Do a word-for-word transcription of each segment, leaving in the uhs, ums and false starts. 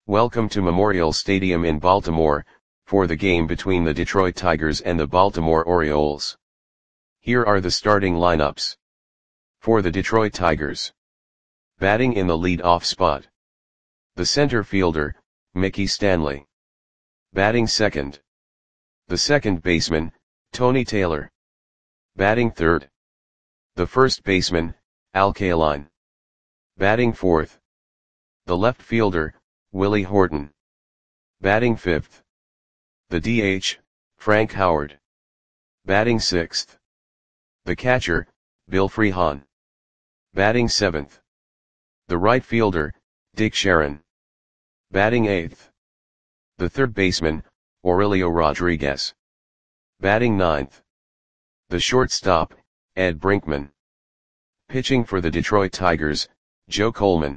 Welcome to Memorial Stadium in Baltimore, for the game between the Detroit Tigers and the Baltimore Orioles. Here are the starting lineups. For the Detroit Tigers. Batting in the lead-off spot. The center fielder, Mickey Stanley. Batting second. The second baseman, Tony Taylor. Batting third. The first baseman, Al Kaline. Batting fourth. The left fielder, Willie Horton. Batting fifth. The D H, Frank Howard. Batting sixth. The catcher, Bill Freehan. Batting seventh. The right fielder, Dick Sharon. Batting eighth. The third baseman, Aurelio Rodriguez. Batting ninth. The shortstop, Ed Brinkman. Pitching for the Detroit Tigers, Joe Coleman.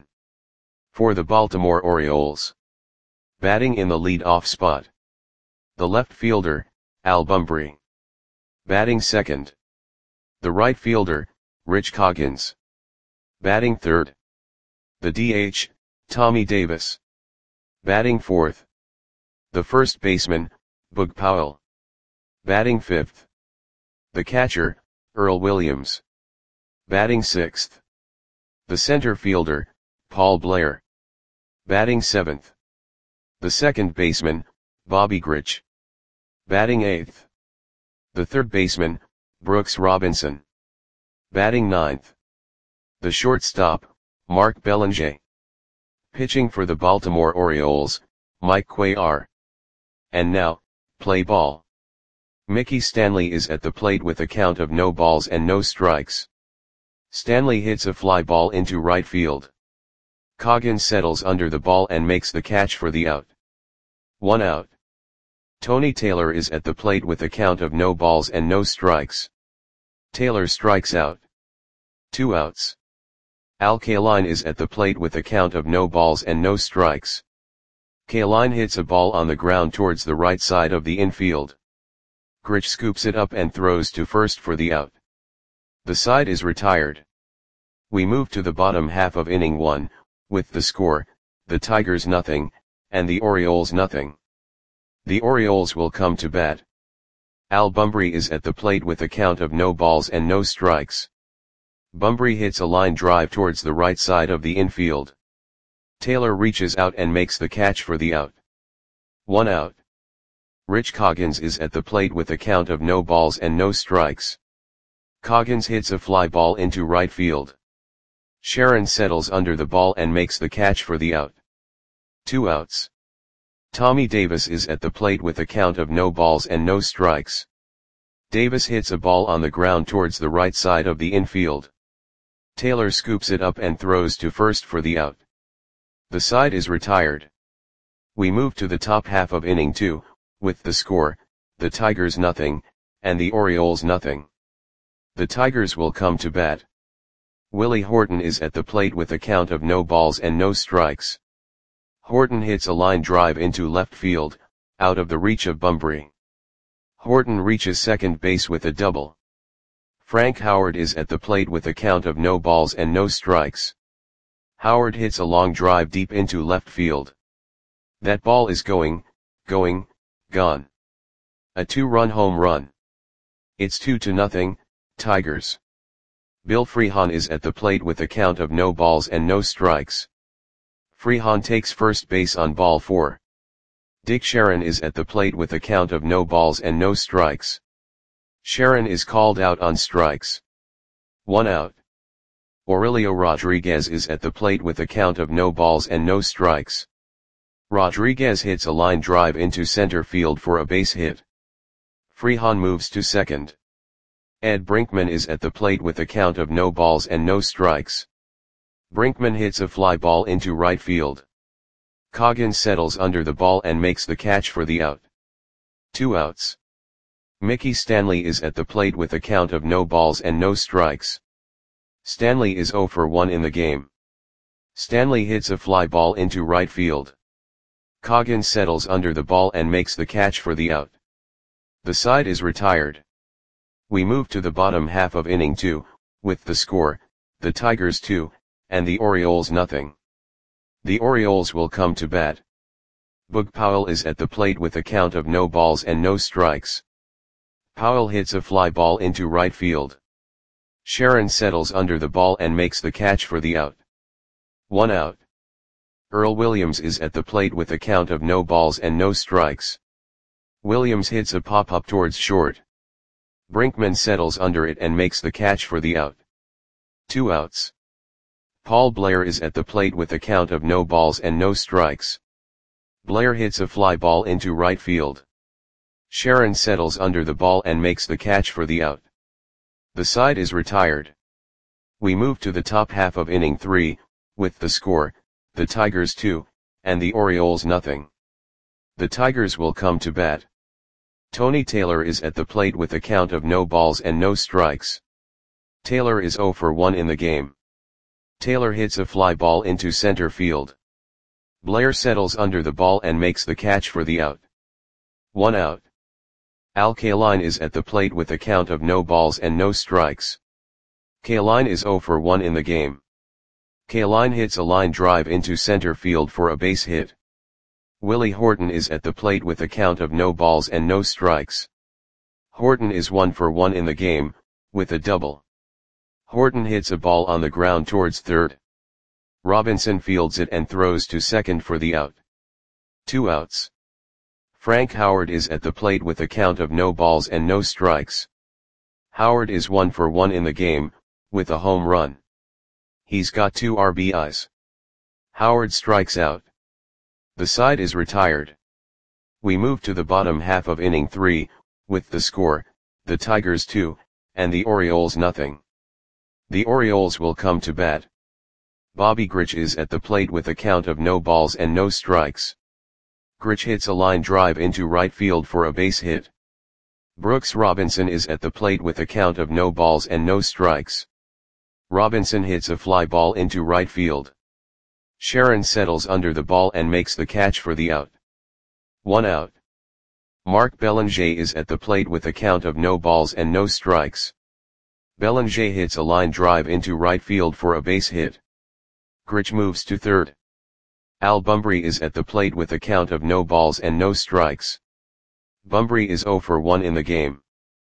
For the Baltimore Orioles. Batting in the lead-off spot. The left fielder, Al Bumbry. Batting second. The right fielder, Rich Coggins. Batting third. The D H, Tommy Davis. Batting fourth. The first baseman, Boog Powell. Batting fifth. The catcher, Earl Williams. Batting sixth. The center fielder, Paul Blair. Batting seventh. The second baseman, Bobby Grich. Batting eighth. The third baseman, Brooks Robinson. Batting ninth. The shortstop, Mark Belanger. Pitching for the Baltimore Orioles, Mike Cuellar. And now, play ball. Mickey Stanley is at the plate with a count of no balls and no strikes. Stanley hits a fly ball into right field. Coggins settles under the ball and makes the catch for the out. One out. Tony Taylor is at the plate with a count of no balls and no strikes. Taylor strikes out. Two outs. Al Kaline is at the plate with a count of no balls and no strikes. Kaline hits a ball on the ground towards the right side of the infield. Grich scoops it up and throws to first for the out. The side is retired. We move to the bottom half of inning one, with the score, the Tigers nothing, and the Orioles nothing. The Orioles will come to bat. Al Bumbry is at the plate with a count of no balls and no strikes. Bumbry hits a line drive towards the right side of the infield. Taylor reaches out and makes the catch for the out. One out. Rich Coggins is at the plate with a count of no balls and no strikes. Coggins hits a fly ball into right field. Sharon settles under the ball and makes the catch for the out. Two outs. Tommy Davis is at the plate with a count of no balls and no strikes. Davis hits a ball on the ground towards the right side of the infield. Taylor scoops it up and throws to first for the out. The side is retired. We move to the top half of inning two, with the score, the Tigers nothing, and the Orioles nothing. The Tigers will come to bat. Willie Horton is at the plate with a count of no balls and no strikes. Horton hits a line drive into left field, out of the reach of Bumbry. Horton reaches second base with a double. Frank Howard is at the plate with a count of no balls and no strikes. Howard hits a long drive deep into left field. That ball is going, going, gone. A two-run home run. It's two to nothing, Tigers. Bill Freehan is at the plate with a count of no balls and no strikes. Freehan takes first base on ball four. Dick Sharon is at the plate with a count of no balls and no strikes. Sharon is called out on strikes. One out. Aurelio Rodriguez is at the plate with a count of no balls and no strikes. Rodriguez hits a line drive into center field for a base hit. Freehan moves to second. Ed Brinkman is at the plate with a count of no balls and no strikes. Brinkman hits a fly ball into right field. Coggins settles under the ball and makes the catch for the out. Two outs. Mickey Stanley is at the plate with a count of no balls and no strikes. Stanley is zero for one in the game. Stanley hits a fly ball into right field. Coggins settles under the ball and makes the catch for the out. The side is retired. We move to the bottom half of inning two, with the score, the Tigers two, and the Orioles nothing. The Orioles will come to bat. Boog Powell is at the plate with a count of no balls and no strikes. Powell hits a fly ball into right field. Sharon settles under the ball and makes the catch for the out. One out. Earl Williams is at the plate with a count of no balls and no strikes. Williams hits a pop-up towards short. Brinkman settles under it and makes the catch for the out. Two outs. Paul Blair is at the plate with a count of no balls and no strikes. Blair hits a fly ball into right field. Sharon settles under the ball and makes the catch for the out. The side is retired. We move to the top half of inning three, with the score, the Tigers two, and the Orioles nothing. The Tigers will come to bat. Tony Taylor is at the plate with a count of no balls and no strikes. Taylor is oh for one in the game. Taylor hits a fly ball into center field. Blair settles under the ball and makes the catch for the out. One out. Al Kaline is at the plate with a count of no balls and no strikes. Kaline is oh for one in the game. Kaline hits a line drive into center field for a base hit. Willie Horton is at the plate with a count of no balls and no strikes. Horton is one for one in the game, with a double. Horton hits a ball on the ground towards third. Robinson fields it and throws to second for the out. Two outs. Frank Howard is at the plate with a count of no balls and no strikes. Howard is one for one in the game, with a home run. He's got two R B Is. Howard strikes out. The side is retired. We move to the bottom half of inning three, with the score, the Tigers two, and the Orioles nothing. The Orioles will come to bat. Bobby Grich is at the plate with a count of no balls and no strikes. Grich hits a line drive into right field for a base hit. Brooks Robinson is at the plate with a count of no balls and no strikes. Robinson hits a fly ball into right field. Sharon settles under the ball and makes the catch for the out. One out. Mark Belanger is at the plate with a count of no balls and no strikes. Belanger hits a line drive into right field for a base hit. Grich moves to third. Al Bumbry is at the plate with a count of no balls and no strikes. Bumbry is oh for one in the game.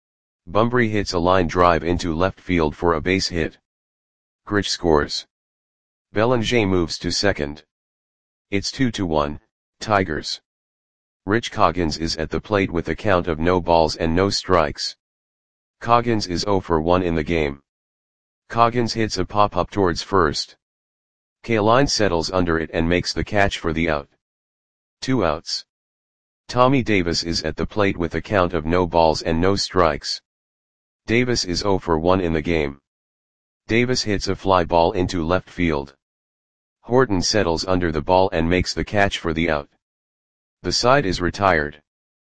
Bumbry hits a line drive into left field for a base hit. Grich scores. Belanger moves to second. It's two to one, Tigers. Rich Coggins is at the plate with a count of no balls and no strikes. Coggins is oh for one in the game. Coggins hits a pop-up towards first. Kaline settles under it and makes the catch for the out. Two outs. Tommy Davis is at the plate with a count of no balls and no strikes. Davis is oh for one in the game. Davis hits a fly ball into left field. Horton settles under the ball and makes the catch for the out. The side is retired.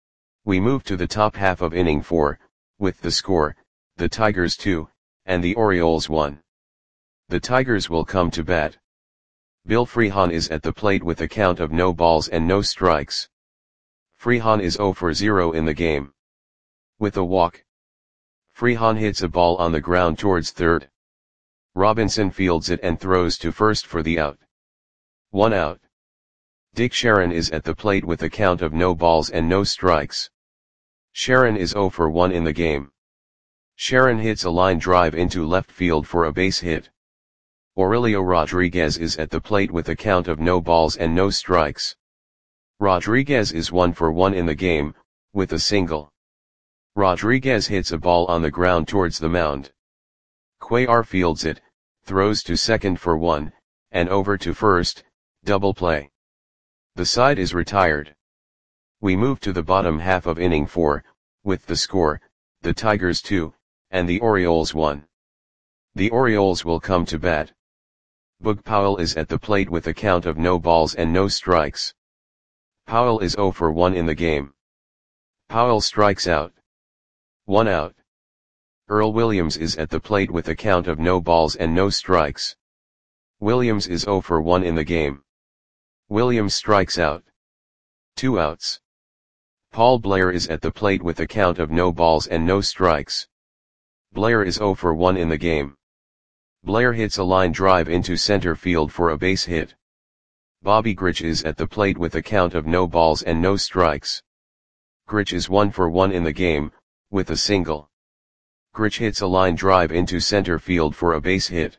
We move to the top half of inning four, with the score, the Tigers two, and the Orioles one. The Tigers will come to bat. Bill Freehan is at the plate with a count of no balls and no strikes. Freehan is oh for zero in the game. With a walk. Freehan hits a ball on the ground towards third. Robinson fields it and throws to first for the out. One out. Dick Sharon is at the plate with a count of no balls and no strikes. Sharon is oh for one in the game. Sharon hits a line drive into left field for a base hit. Aurelio Rodriguez is at the plate with a count of no balls and no strikes. Rodriguez is one for one in the game, with a single. Rodriguez hits a ball on the ground towards the mound. Cuellar fields it, throws to second for one, and over to first, double play. The side is retired. We move to the bottom half of inning four, with the score, the Tigers two, and the Orioles one. The Orioles will come to bat. Boog Powell is at the plate with a count of no balls and no strikes. Powell is oh for one in the game. Powell strikes out. One out. Earl Williams is at the plate with a count of no balls and no strikes. Williams is oh for one in the game. Williams strikes out. Two outs. Paul Blair is at the plate with a count of no balls and no strikes. Blair is oh for one in the game. Blair hits a line drive into center field for a base hit. Bobby Grich is at the plate with a count of no balls and no strikes. Grich is one for one in the game, with a single. Grich hits a line drive into center field for a base hit.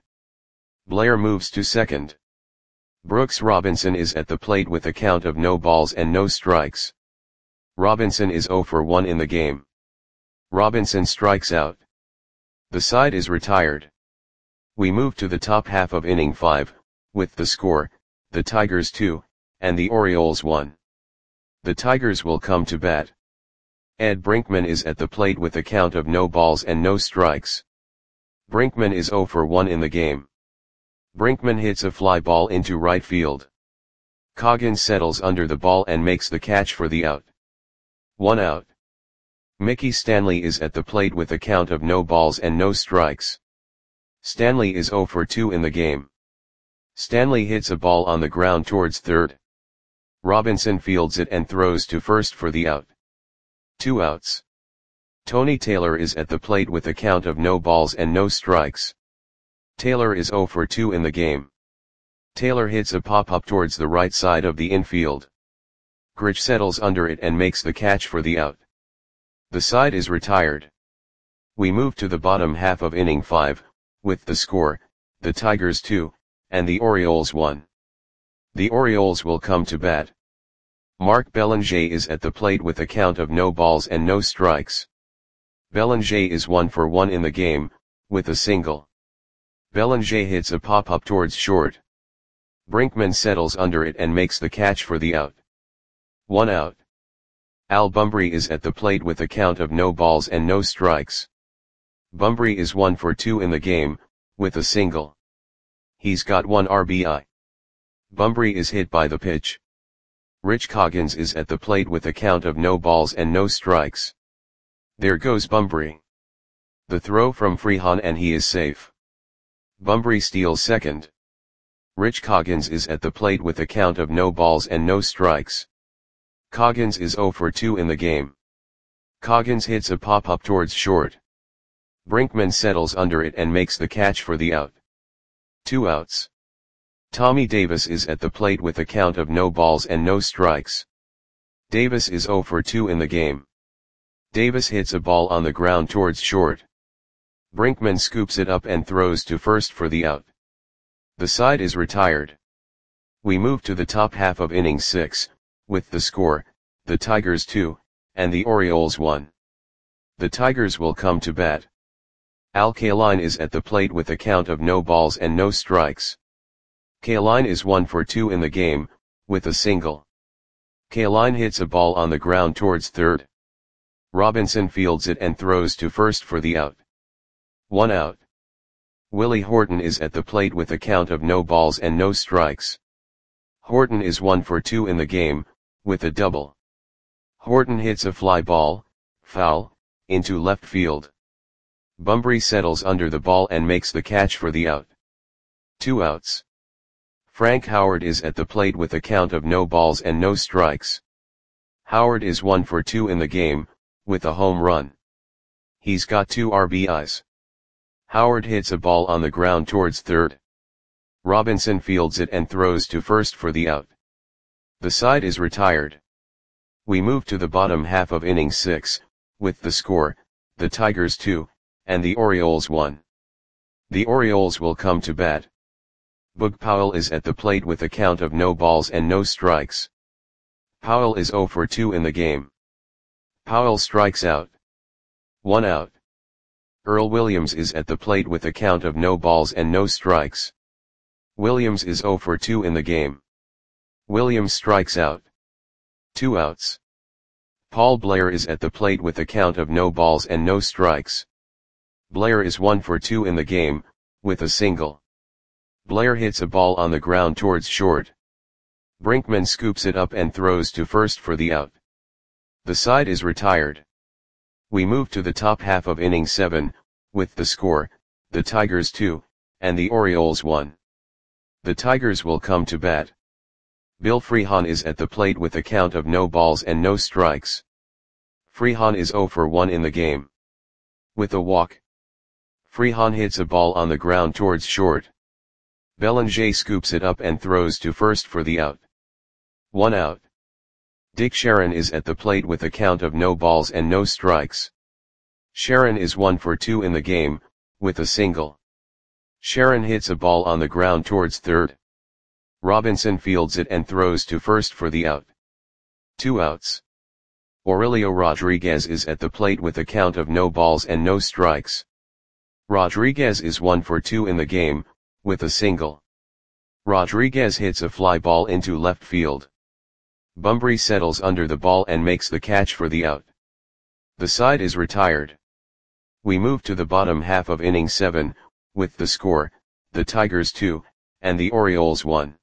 Blair moves to second. Brooks Robinson is at the plate with a count of no balls and no strikes. Robinson is zero for one in the game. Robinson strikes out. The side is retired. We move to the top half of inning five, with the score, the Tigers two, and the Orioles one. The Tigers will come to bat. Ed Brinkman is at the plate with a count of no balls and no strikes. Brinkman is zero for one in the game. Brinkman hits a fly ball into right field. Coggins settles under the ball and makes the catch for the out. One out. Mickey Stanley is at the plate with a count of no balls and no strikes. Stanley is zero for two in the game. Stanley hits a ball on the ground towards third. Robinson fields it and throws to first for the out. Two outs. Tony Taylor is at the plate with a count of no balls and no strikes. Taylor is zero for two in the game. Taylor hits a pop-up towards the right side of the infield. Grich settles under it and makes the catch for the out. The side is retired. We move to the bottom half of inning five, with the score, the Tigers two, and the Orioles one. The Orioles will come to bat. Mark Belanger is at the plate with a count of no balls and no strikes. Belanger is one for one in the game, with a single. Belanger hits a pop-up towards short. Brinkman settles under it and makes the catch for the out. One out. Al Bumbry is at the plate with a count of no balls and no strikes. Bumbry is one for two in the game, with a single. He's got one R B I. Bumbry is hit by the pitch. Rich Coggins is at the plate with a count of no balls and no strikes. There goes Bumbry. The throw from Freehan and he is safe. Bumbry steals second. Rich Coggins is at the plate with a count of no balls and no strikes. Coggins is zero for two in the game. Coggins hits a pop-up towards short. Brinkman settles under it and makes the catch for the out. Two outs. Tommy Davis is at the plate with a count of no balls and no strikes. Davis is zero for two in the game. Davis hits a ball on the ground towards short. Brinkman scoops it up and throws to first for the out. The side is retired. We move to the top half of inning six, with the score, the Tigers two, and the Orioles one. The Tigers will come to bat. Al Kaline is at the plate with a count of no balls and no strikes. Kaline is one for two in the game, with a single. Kaline hits a ball on the ground towards third. Robinson fields it and throws to first for the out. One out. Willie Horton is at the plate with a count of no balls and no strikes. Horton is one for two in the game, with a double. Horton hits a fly ball, foul, into left field. Bumbry settles under the ball and makes the catch for the out. Two outs. Frank Howard is at the plate with a count of no balls and no strikes. Howard is one for two in the game, with a home run. He's got two R B Is. Howard hits a ball on the ground towards third. Robinson fields it and throws to first for the out. The side is retired. We move to the bottom half of inning six, with the score, the Tigers two, and the Orioles one. The Orioles will come to bat. Boog Powell is at the plate with a count of no balls and no strikes. Powell is zero for two in the game. Powell strikes out. One out. Earl Williams is at the plate with a count of no balls and no strikes. Williams is zero for two in the game. Williams strikes out. Two outs. Paul Blair is at the plate with a count of no balls and no strikes. Blair is one for two in the game, with a single. Blair hits a ball on the ground towards short. Brinkman scoops it up and throws to first for the out. The side is retired. We move to the top half of inning seven, with the score, the Tigers two, and the Orioles one. The Tigers will come to bat. Bill Freehan is at the plate with a count of no balls and no strikes. Freehan is zero for one in the game. With a walk. Freehan hits a ball on the ground towards short. Belanger scoops it up and throws to first for the out. One out. Dick Sharon is at the plate with a count of no balls and no strikes. Sharon is one for two in the game, with a single. Sharon hits a ball on the ground towards third. Robinson fields it and throws to first for the out. Two outs. Aurelio Rodriguez is at the plate with a count of no balls and no strikes. Rodriguez is one for two in the game, with a single. Rodriguez hits a fly ball into left field. Bunbury settles under the ball and makes the catch for the out. The side is retired. We move to the bottom half of inning seven, with the score, the Tigers two, and the Orioles one.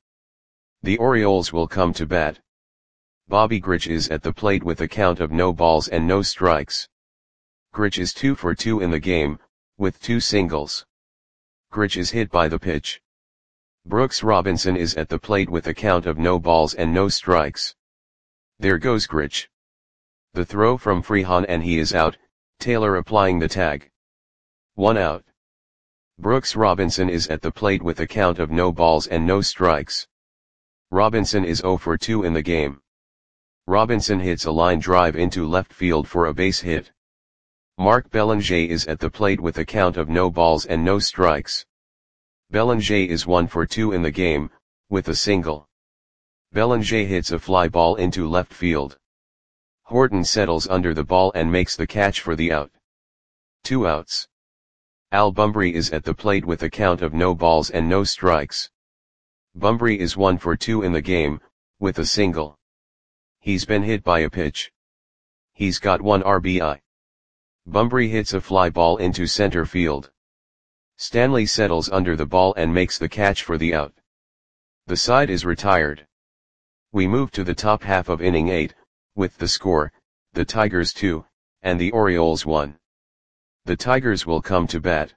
The Orioles will come to bat. Bobby Grich is at the plate with a count of no balls and no strikes. Grich is two for two in the game, with two singles. Grich is hit by the pitch. Brooks Robinson is at the plate with a count of no balls and no strikes. There goes Grich. The throw from Freehan and he is out, Taylor applying the tag. One out. Brooks Robinson is at the plate with a count of no balls and no strikes. Robinson is zero for two in the game. Robinson hits a line drive into left field for a base hit. Mark Belanger is at the plate with a count of no balls and no strikes. Belanger is one for two in the game, with a single. Belanger hits a fly ball into left field. Horton settles under the ball and makes the catch for the out. Two outs. Al Bunbury is at the plate with a count of no balls and no strikes. Bunbury is one for two in the game, with a single. He's been hit by a pitch. He's got one R B I. Bunbury hits a fly ball into center field. Stanley settles under the ball and makes the catch for the out. The side is retired. We move to the top half of inning eight, with the score, the Tigers two, and the Orioles one. The Tigers will come to bat.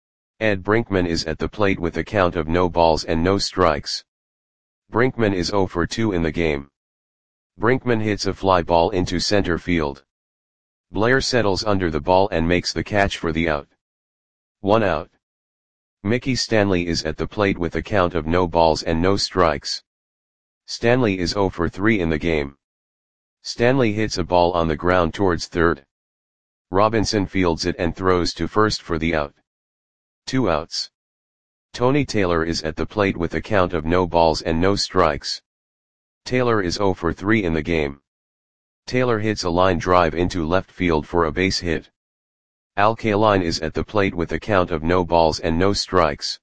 Ed Brinkman is at the plate with a count of no balls and no strikes. Brinkman is zero for two in the game. Brinkman hits a fly ball into center field. Blair settles under the ball and makes the catch for the out. One out. Mickey Stanley is at the plate with a count of no balls and no strikes. Stanley is zero for three in the game. Stanley hits a ball on the ground towards third. Robinson fields it and throws to first for the out. Two outs. Tony Taylor is at the plate with a count of no balls and no strikes. Taylor is zero for three in the game. Taylor hits a line drive into left field for a base hit. Al Kaline is at the plate with a count of no balls and no strikes.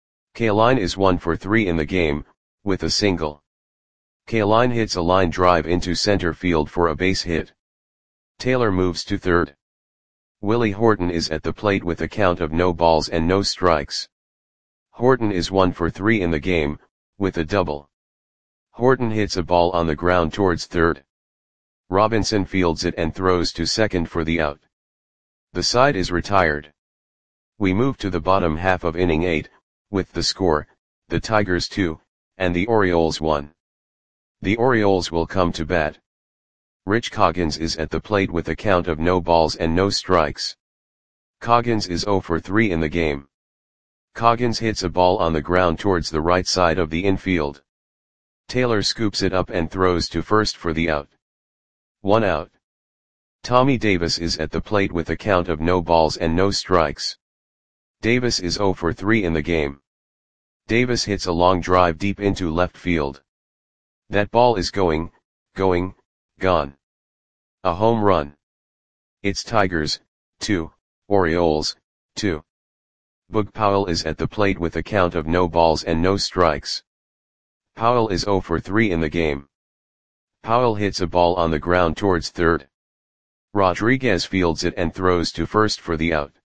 Kaline is one for three in the game, with a single. Kaline hits a line drive into center field for a base hit. Taylor moves to third. Willie Horton is at the plate with a count of no balls and no strikes. Horton is one for three in the game, with a double. Horton hits a ball on the ground towards third. Robinson fields it and throws to second for the out. The side is retired. We move to the bottom half of inning eight, with the score, the Tigers two, and the Orioles one. The Orioles will come to bat. Rich Coggins is at the plate with a count of no balls and no strikes. Coggins is zero for three in the game. Coggins hits a ball on the ground towards the right side of the infield. Taylor scoops it up and throws to first for the out. One out. Tommy Davis is at the plate with a count of no balls and no strikes. Davis is zero for three in the game. Davis hits a long drive deep into left field. That ball is going, going, gone. A home run. It's Tigers, two, Orioles, two. Boog Powell is at the plate with a count of no balls and no strikes. Powell is zero for three in the game. Powell hits a ball on the ground towards third. Rodriguez fields it and throws to first for the out.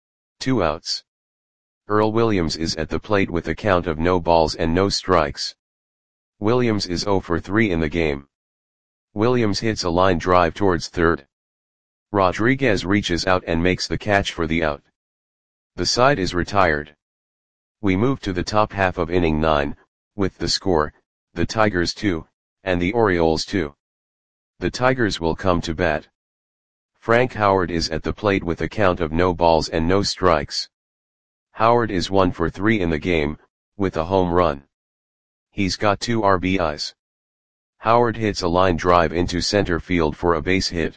Two outs. Earl Williams is at the plate with a count of no balls and no strikes. Williams is zero for three in the game. Williams hits a line drive towards third. Rodriguez reaches out and makes the catch for the out. The side is retired. We move to the top half of inning nine, with the score, the Tigers two, and the Orioles two. The Tigers will come to bat. Frank Howard is at the plate with a count of no balls and no strikes. Howard is one for three in the game, with a home run. He's got two R B Is. Howard hits a line drive into center field for a base hit.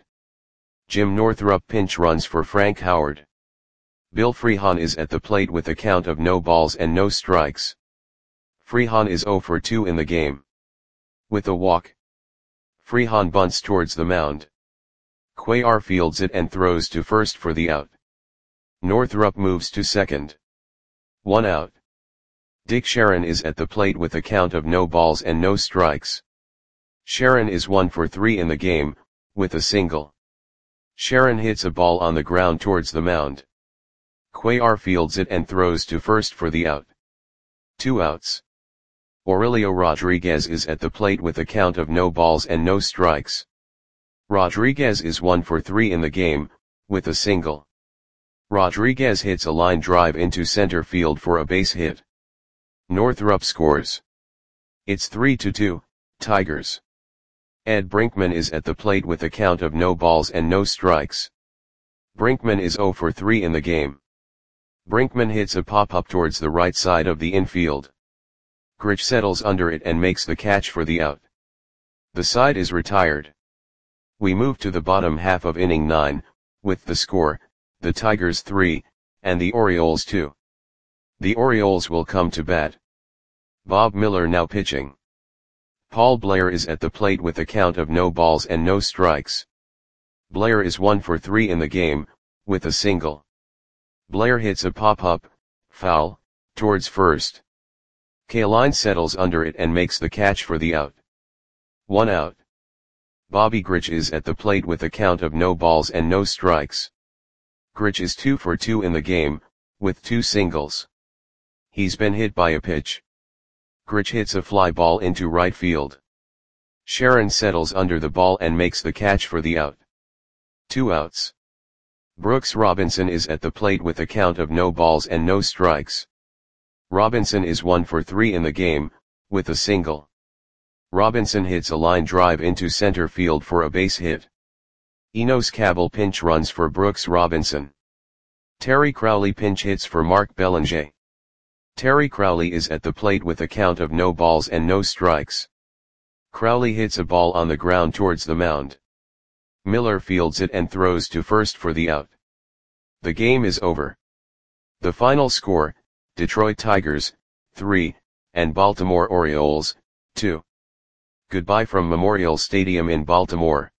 Jim Northrup pinch runs for Frank Howard. Bill Freehan is at the plate with a count of no balls and no strikes. Freehan is oh for two in the game. With a walk, Freehan bunts towards the mound. Cuellar fields it and throws to first for the out. Northrup moves to second. One out. Dick Sharon is at the plate with a count of no balls and no strikes. Sharon is one for three in the game, with a single. Sharon hits a ball on the ground towards the mound. Cuellar fields it and throws to first for the out. Two outs. Aurelio Rodriguez is at the plate with a count of no balls and no strikes. Rodriguez is one for three in the game, with a single. Rodriguez hits a line drive into center field for a base hit. Northrup scores. It's three to two, Tigers. Ed Brinkman is at the plate with a count of no balls and no strikes. Brinkman is oh for three in the game. Brinkman hits a pop-up towards the right side of the infield. Grich settles under it and makes the catch for the out. The side is retired. We move to the bottom half of inning nine, with the score, the Tigers three, and the Orioles two. The Orioles will come to bat. Bob Miller now pitching. Paul Blair is at the plate with a count of no balls and no strikes. Blair is one for three in the game, with a single. Blair hits a pop-up, foul, towards first. Kaline settles under it and makes the catch for the out. One out. Bobby Grich is at the plate with a count of no balls and no strikes. Grich is two for two in the game, with two singles. He's been hit by a pitch. Grich hits a fly ball into right field. Sharon settles under the ball and makes the catch for the out. Two outs. Brooks Robinson is at the plate with a count of no balls and no strikes. Robinson is one for three in the game, with a single. Robinson hits a line drive into center field for a base hit. Enos Cabell pinch runs for Brooks Robinson. Terry Crowley pinch hits for Mark Belanger. Terry Crowley is at the plate with a count of no balls and no strikes. Crowley hits a ball on the ground towards the mound. Miller fields it and throws to first for the out. The game is over. The final score, Detroit Tigers, three, and Baltimore Orioles, two. Goodbye from Memorial Stadium in Baltimore.